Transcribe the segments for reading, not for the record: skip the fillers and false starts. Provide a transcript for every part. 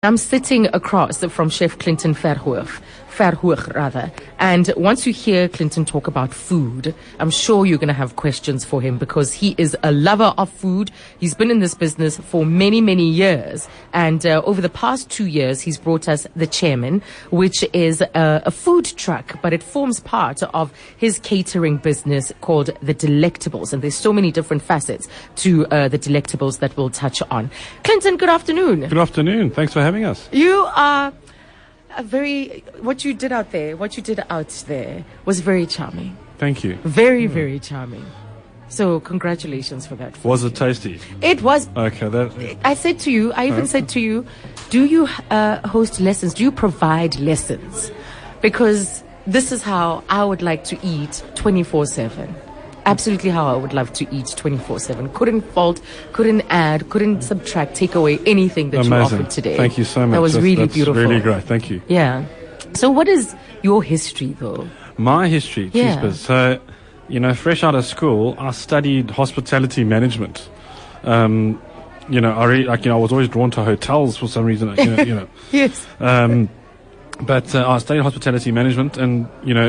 I'm sitting across from Chef Clinton Verhoog, rather. And once you hear Clinton talk about food, I'm sure you're going to have questions for him because he is a lover of food. He's been in this business for many, many years. And over the past 2 years, he's brought us the Chairman, which is a food truck, but it forms part of his catering business called The Delectables. And there's so many different facets to The Delectables that we'll touch on. Clinton, good afternoon. Good afternoon. Thanks for having us. You are what you did out there was very charming. Thank you. Very charming. So congratulations for that. Was it tasty? It was. Okay. I said to you, said to you, do you host lessons? Do you provide lessons? Because this is how I would like to eat 24/7. Absolutely how I would love to eat 24/7. Couldn't fault, couldn't add, couldn't subtract, take away anything that you offered today. Thank you so much. That was that's beautiful. Really great. Thank you. Yeah. So what is your history though? My history, Yeah. So, fresh out of school, I studied hospitality management. I was always drawn to hotels for some reason. Yes. But I studied hospitality management, and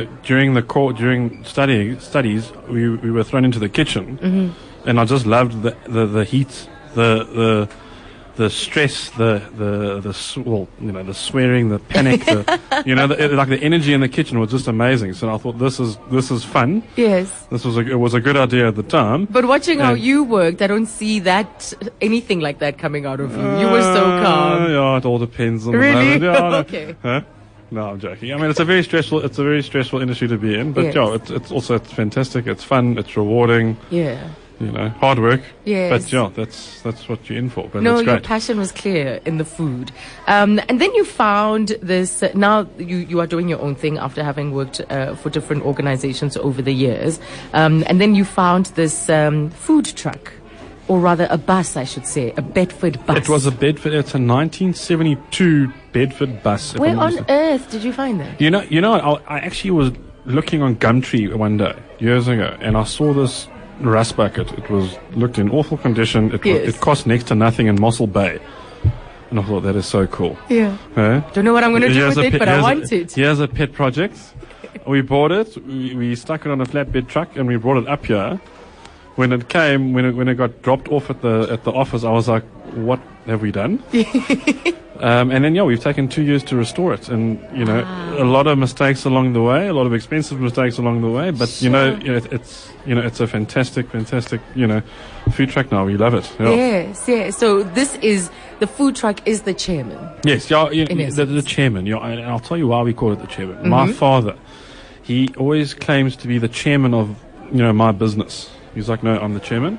during studies, we were thrown into the kitchen, and I just loved the heat, the stress, the swearing, the panic, the energy in the kitchen was just amazing. So I thought this is fun. Yes. It was a good idea at the time. But watching how you worked, I don't see anything like that coming out of you. You were so calm. Yeah, it all depends on really? the moment. Yeah, okay. Huh? No, I'm joking. I mean, it's a very stressful industry to be in, but yes. it's fantastic. It's fun. It's rewarding. Yeah. Hard work. Yes. But that's what you're in for. But no, it's great. Your passion was clear in the food. And then you found this, now you are doing your own thing after having worked for different organizations over the years. And then you found this food truck. Or rather a bus, I should say, a Bedford bus. It was a Bedford. It's a 1972 Bedford bus. Where on earth did you find that? I actually was looking on Gumtree one day, years ago, and I saw this rust bucket. It looked in awful condition. It cost next to nothing in Mossel Bay. And I thought, that is so cool. Yeah. Don't know what I'm going to do with it, but I want it. Here's a pet project. We bought it. We stuck it on a flatbed truck, and we brought it up here. When it got dropped off at the office, I was like, what have we done? And then, we've taken 2 years to restore it. And, a lot of mistakes along the way, a lot of expensive mistakes along the way. But, sure. It's a fantastic, food truck now. We love it. Yeah. Yes. So the food truck is the Chairman. Yes, the Chairman. And I'll tell you why we call it the Chairman. Mm-hmm. My father, he always claims to be the Chairman of, my business. He's like, no, I'm the Chairman.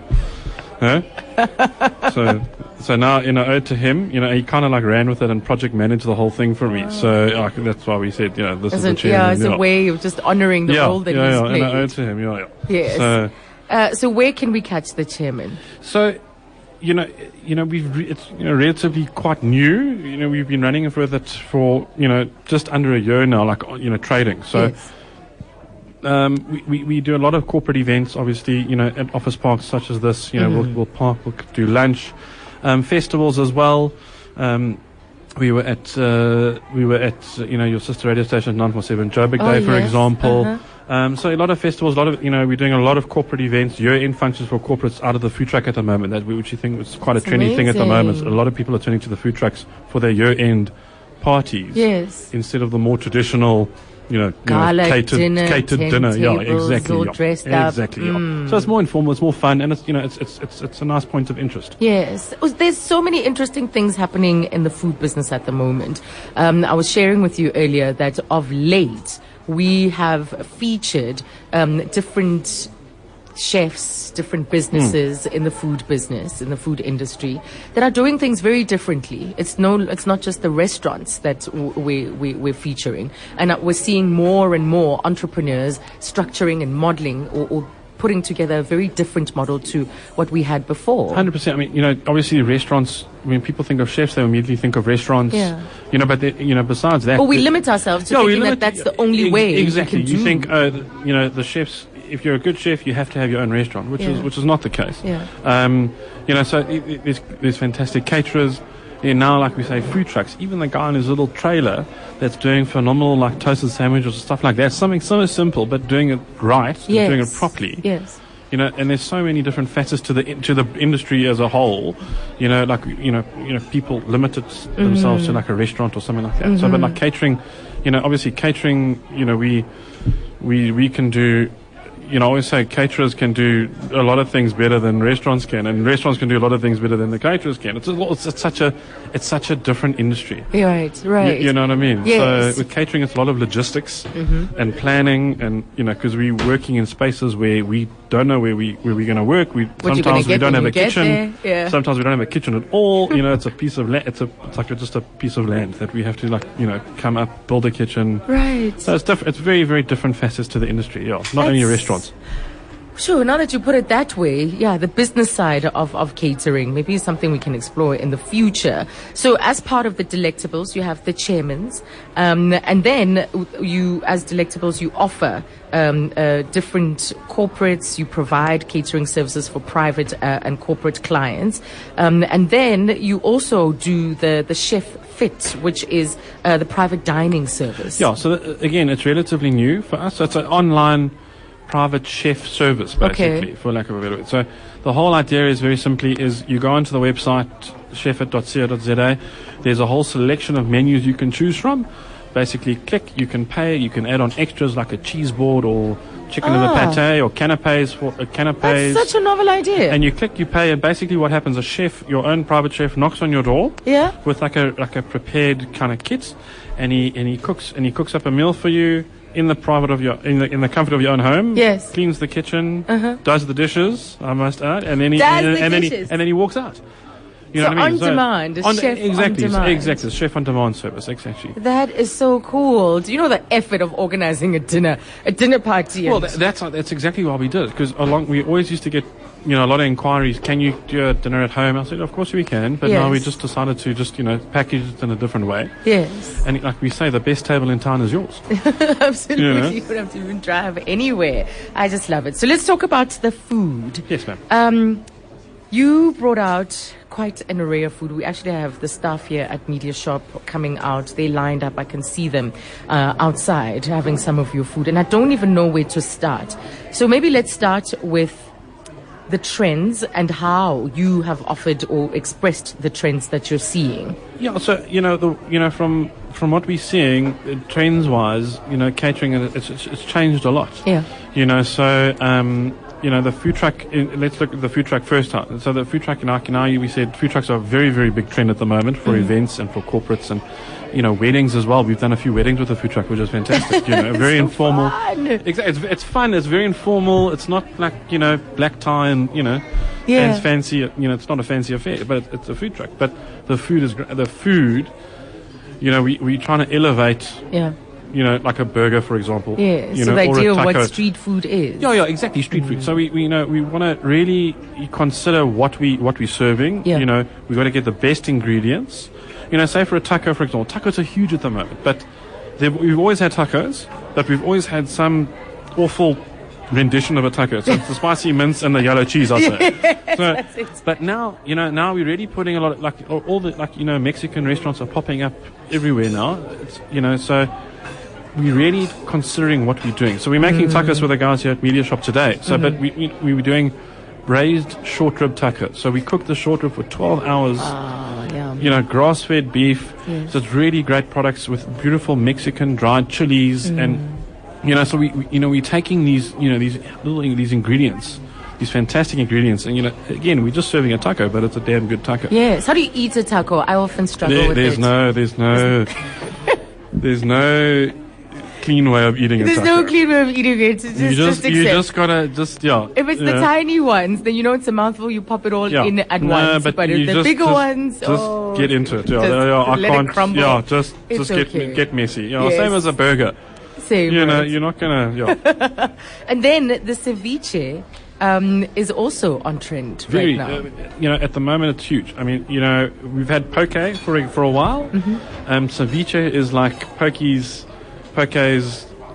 So now, owed to him, he kind of ran with it and project managed the whole thing for me. So that's why we said, this is the Chairman. Yeah, it's a way of just honoring the role that he's played. And I owed to him, Yes. So where can we catch the Chairman? So, it's relatively quite new. We've been running with it for just under a year now, trading. So. Yes. We do a lot of corporate events, obviously, at office parks such as this. We'll do lunch, festivals as well. We were at your sister radio station, 947 Joburg Day, for example. So a lot of festivals, we're doing a lot of corporate events, year-end functions for corporates out of the food truck at the moment, which you think is quite a trendy thing at the moment. A lot of people are turning to the food trucks for their year-end parties. Yes. Instead of the more traditional catered dinner, exactly, all dressed up. Exactly. So it's more informal, it's more fun, and it's a nice point of interest. Yes, there's so many interesting things happening in the food business at the moment. I was sharing with you earlier that of late we have featured different chefs, different businesses in the food business, in the food industry, that are doing things very differently. It's not just the restaurants that we're featuring, and we're seeing more and more entrepreneurs structuring and modeling or putting together a very different model to what we had before. 100%. I mean, obviously restaurants, when people think of chefs, they immediately think of restaurants. Yeah. But besides that, or we limit ourselves to thinking that's the only way. Exactly. We can you think, the chefs. If you're a good chef, you have to have your own restaurant, which is not the case. Yeah. So there's fantastic caterers. There are now, like we say, food trucks. Even the guy in his little trailer that's doing phenomenal, like toasted sandwiches or stuff like that. Something so simple, but doing it right, and doing it properly. Yes. You know, and there's so many different facets to the industry as a whole. You know, like people limit themselves to like a restaurant or something like that. So, but like catering, obviously catering, we can do. I always say caterers can do a lot of things better than restaurants can, and restaurants can do a lot of things better than the caterers can. It's such a different industry. Right. You know what I mean? Yes. So with catering, it's a lot of logistics and planning, and because we're working in spaces where we don't know where we're going to work. Sometimes we don't have a kitchen. Yeah. Sometimes we don't have a kitchen at all. It's a piece of land. It's like just a piece of land that we have to come up, build a kitchen. Right. So it's different. It's very, very different facets to the industry. Yeah, not only restaurants. Sure, now that you put it that way, the business side of catering, maybe is something we can explore in the future. So as part of the Delectables, you have the chairmans, and then you, as Delectables, you offer different corporates, you provide catering services for private and corporate clients, and then you also do the Chef Fit, which is the private dining service. Yeah, so again, it's relatively new for us. So it's an online private chef service, basically, for lack of a better word. So the whole idea is very simply is you go onto the website chefit.co.za. There's a whole selection of menus you can choose from. Basically, click, you can pay, you can add on extras like a cheese board or chicken liver pate or canapes for canapes. That's such a novel idea. And you click, you pay, and basically what happens, a chef, your own private chef, knocks on your door with like a prepared kind of kit, and he cooks up a meal for you in the private of your in the comfort of your own home. Yes. Cleans the kitchen, does the dishes, I must add, and then he walks out. You know what I mean? Demand, chef exactly, on demand. Exactly, chef on demand service, exactly. That is so cool. Do you know the effort of organizing a dinner party? Well, that's exactly why we did it, because we always used to get a lot of inquiries. Can you do a dinner at home? I said, of course we can, but now we just decided to just package it in a different way. Yes. And like we say, the best table in town is yours. Absolutely, you don't have to even drive anywhere. I just love it. So let's talk about the food. Yes, ma'am. You brought out quite an array of food. We actually have the staff here at Media Shop coming out. They lined up. I can see them outside having some of your food. And I don't even know where to start. So maybe let's start with the trends and how you have offered or expressed the trends that you're seeing. Yeah, so from what we're seeing, trends-wise, catering it's changed a lot. Yeah. The food truck. Let's look at the food truck first. So the food truck in Akinayi, we said food trucks are a very, very big trend at the moment for events and for corporates and weddings as well. We've done a few weddings with the food truck, which is fantastic. Very so informal. Fun. It's fun. It's very informal. It's not like black tie and and fancy. It's not a fancy affair, but it's a food truck. But the food is the food. We're trying to elevate. Yeah. Like a burger, for example. Yeah, so the idea of what street food is. Yeah, exactly, street food. So we want to really consider what we're serving. Yeah. We've got to get the best ingredients. Say for a taco, for example. Tacos are huge at the moment, but we've always had tacos, but we've always had some awful rendition of a taco. So it's the spicy mince and the yellow cheese, I say. But now, now we're really putting a lot of, all the, Mexican restaurants are popping up everywhere now. So we're really considering what we're doing. So we're making tacos with the guys here at Media Shop today. So, but we were doing braised short rib tacos. So we cooked the short rib for 12 hours. Grass-fed beef. Yes. So it's really great products with beautiful Mexican dried chilies, and so we're taking these these ingredients, these fantastic ingredients, and again, we're just serving a taco, but it's a damn good taco. Yes. How do you eat a taco? I often struggle with it. There's no clean way of eating a taco. There's no clean way of eating it. You just gotta If it's the tiny ones, then it's a mouthful. You pop it all in at once. But if the bigger ones, just get into it. I can't crumble. Yeah, just get messy. Yes. Same as a burger. Same. You're not gonna. Yeah. And then the ceviche is also on trend right now. At the moment it's huge. I mean, we've had poke for a while. Ceviche is like poke's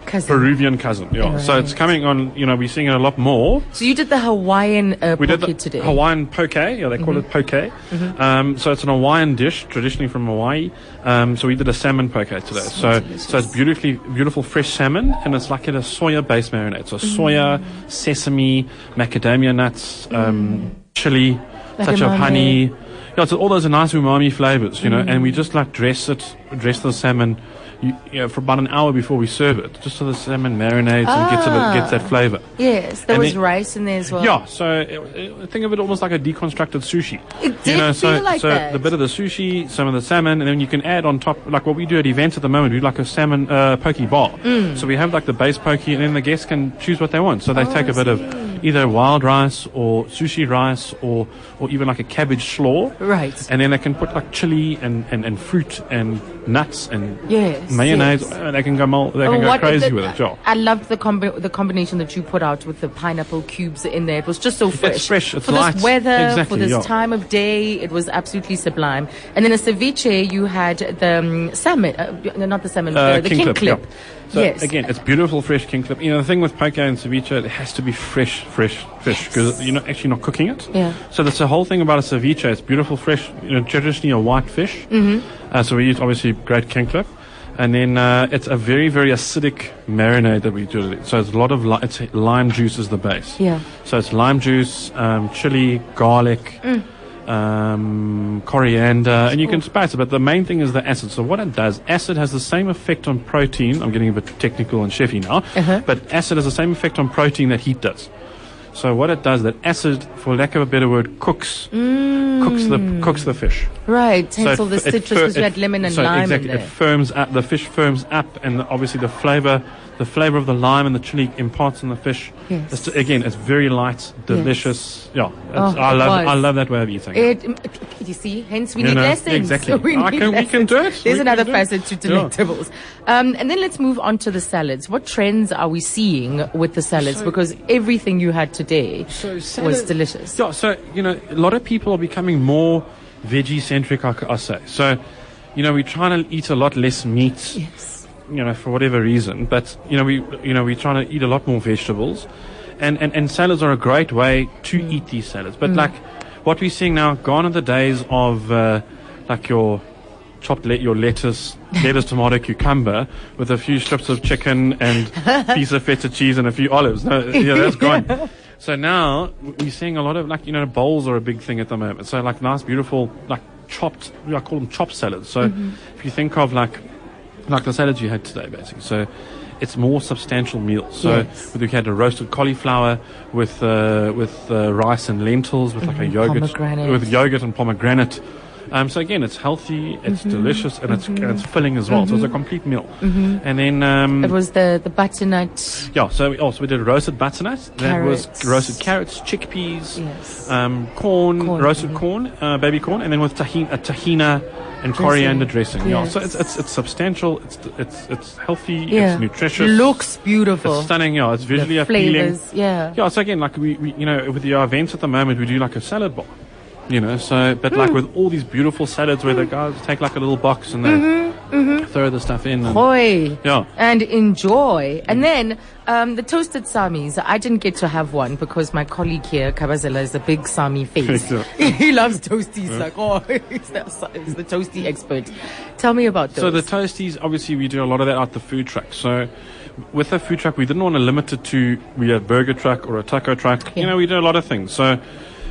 Peruvian cousin. Yeah. Right. So it's coming on. We're seeing it a lot more. So you did the Hawaiian We did poke the today. Hawaiian poke. Yeah, they call it poke. So it's an Hawaiian dish, traditionally from Hawaii. So we did a salmon poke today. So it's beautiful fresh salmon, and it's like in a soya-based marinade. So soya, sesame, macadamia nuts, chili, touch of honey. Yeah, so all those are nice umami flavors, and we just like dress the salmon, for about an hour before we serve it, just so the salmon marinates and gets that flavor. Yes, there was rice in there as well. Yeah, so think of it almost like a deconstructed sushi. It did feel like so that. The bit of the sushi, some of the salmon, and then you can add on top, like what we do at events at the moment, we do like a salmon poke bar. So we have like the base poke, and then the guests can choose what they want. So they take a bit of either wild rice or sushi rice or even like a cabbage slaw. Right. And then they can put like chili and fruit and nuts and Yes, mayonnaise. yes. They can go crazy with it. Yeah. I loved the combination that you put out with the pineapple cubes in there. It was just so fresh. It's fresh. It's for light. this weather, Exactly, for this yeah. time of day, it was absolutely sublime. And then a ceviche, you had the salmon, not the salmon, the king clip. Yeah. So yes. again, it's beautiful fresh king clip. The thing with poke and ceviche, it has to be fresh fish because you're actually not cooking it. Yeah. So that's the whole thing about a ceviche. It's beautiful fresh, traditionally a white fish. So we use obviously great king clip. And then it's a very, very acidic marinade that we do. So it's a lot of it's lime juice is the base. Yeah. So it's lime juice, chili, garlic, coriander, and you can spice it. But the main thing is the acid. So what it does, acid has the same effect on protein. I'm getting a bit technical and chefy now. But acid has the same effect on protein that heat does. So what it does, that acid, for lack of a better word, cooks the fish. Right. Hence So all the it citrus, fir- because you it- had lemon and so lime exactly, in there. it firms up. The fish firms up, and obviously the flavor of the lime and the chili imparts on the fish. Yes. It's very light, delicious. Yeah, I was. love that way of eating. You see, hence we need lessons. exactly. We We can lessons. do it. There's We another can do it. facet to delectables. And then let's move on to the salads. What trends are we seeing with the salads? Because everything you had today was delicious. Yeah, so a lot of people are becoming more veggie centric, I say. So, we're trying to eat a lot less meat. Yes. For whatever reason, but we're trying to eat a lot more vegetables, and salads are a great way to eat these salads. But like what we're seeing now, gone are the days of like your chopped your lettuce, tomato, cucumber with a few strips of chicken and piece of feta cheese and a few olives. No, that's gone. So now we're seeing a lot of bowls are a big thing at the moment. So like nice, beautiful, like chopped, I call them chopped salads. So if you think of like the salads you had today, basically. So it's more substantial meals. So we had a roasted cauliflower with rice and lentils with like a yogurt, Pomegranate. with yogurt and pomegranate. So again, it's healthy, it's delicious, and it's filling as well. So it's a complete meal. And then It was the butternut. yeah. So we did roasted butternut. That was Carrots. roasted carrots, chickpeas, Yes. corn, Corn, roasted corn, baby corn, and then with tahina and coriander dressing. Yeah. Yes. So it's substantial. It's healthy. Yeah. It's nutritious. Looks beautiful. It's stunning. Yeah. It's visually The appealing. flavors. Yeah. Yeah. So again, like we with our events at the moment, we do like a salad bar. So but like with all these beautiful salads where the guys take like a little box and they throw the stuff in. And, Hoi. yeah. And enjoy. And then the toasted samis. I didn't get to have one because my colleague here, Kabazela, is a big sami face. Yeah. He loves toasties. Like, he's the toasty expert. Tell me about those. So the toasties, obviously, we do a lot of that at the food truck. So with the food truck, we didn't want to limit it to we a burger truck or a taco truck. Yeah. We do a lot of things. So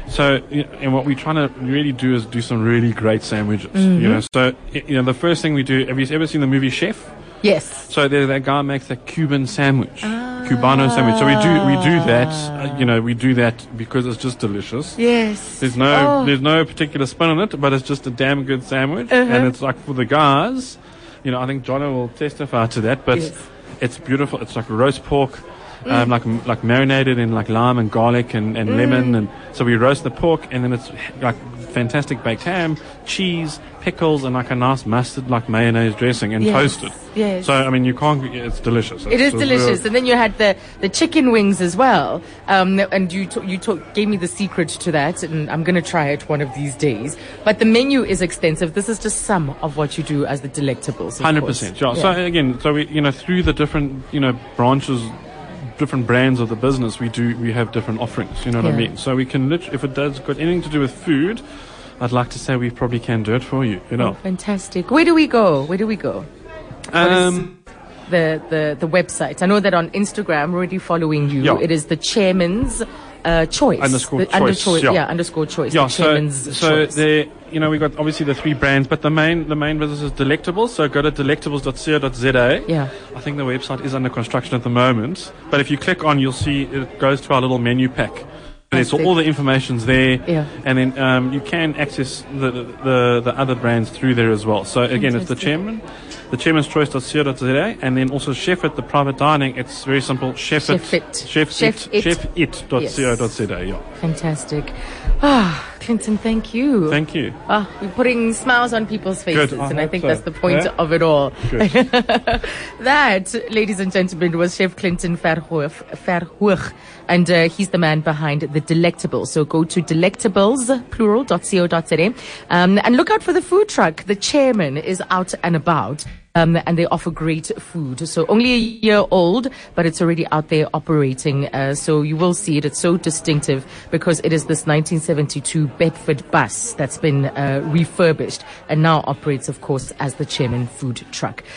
and what we're trying to really do is do some really great sandwiches. So the first thing we do. Have you ever seen the movie Chef? Yes. So that guy makes a Cuban sandwich, Cubano sandwich. So we do that. We do that because it's just delicious. Yes. There's no particular spin on it, but it's just a damn good sandwich, and it's like for the guys. I think Jono will testify to that. But Yes. it's beautiful. It's like roast pork, like marinated in like lime and garlic and lemon, and so we roast the pork, and then it's like fantastic baked ham, cheese, pickles, and like a nice mustard like mayonnaise dressing, and toasted. Yes. So I mean, you can't. It's delicious. It is delicious. And then you had the chicken wings as well. And you gave me the secret to that, and I'm going to try it one of these days. But the menu is extensive. This is just some of what you do as the Delectables. 100%. Yeah. So again, we through the different branches, different brands of the business, we have different offerings. You know what I mean? So we can if it does got anything to do with food, I'd like to say we probably can do it for you. You know. Oh, fantastic. Where do we go? The website. I know that on Instagram, already following you. Yeah. It is the Chairman's Choice. _choice. _choice. Yeah. The Chairman's Choice. there, we got obviously the three brands, but the main business is Delectables. So go to delectables.co.za. Yeah. I think the website is under construction at the moment, but if you click on, you'll see it goes to our little menu pack. So all the information's there, and then you can access the other brands through there as well. So again, it's the Chairman's Choice.co.za, and then also Chefit, the private dining. It's very simple. Chefit.co.za. Yeah. Fantastic. Clinton, thank you. Thank you. We're putting smiles on people's faces, and I think that's the point of it all. Good. That, ladies and gentlemen, was Chef Clinton Verhoog, and he's the man behind the Delectables. So go to delectables, plural.co.za, and look out for the food truck. The chairman is out and about. And they offer great food. So only a year old, but it's already out there operating. So you will see it. It's so distinctive because it is this 1972 Bedford bus that's been refurbished and now operates, of course, as the Chairman food truck.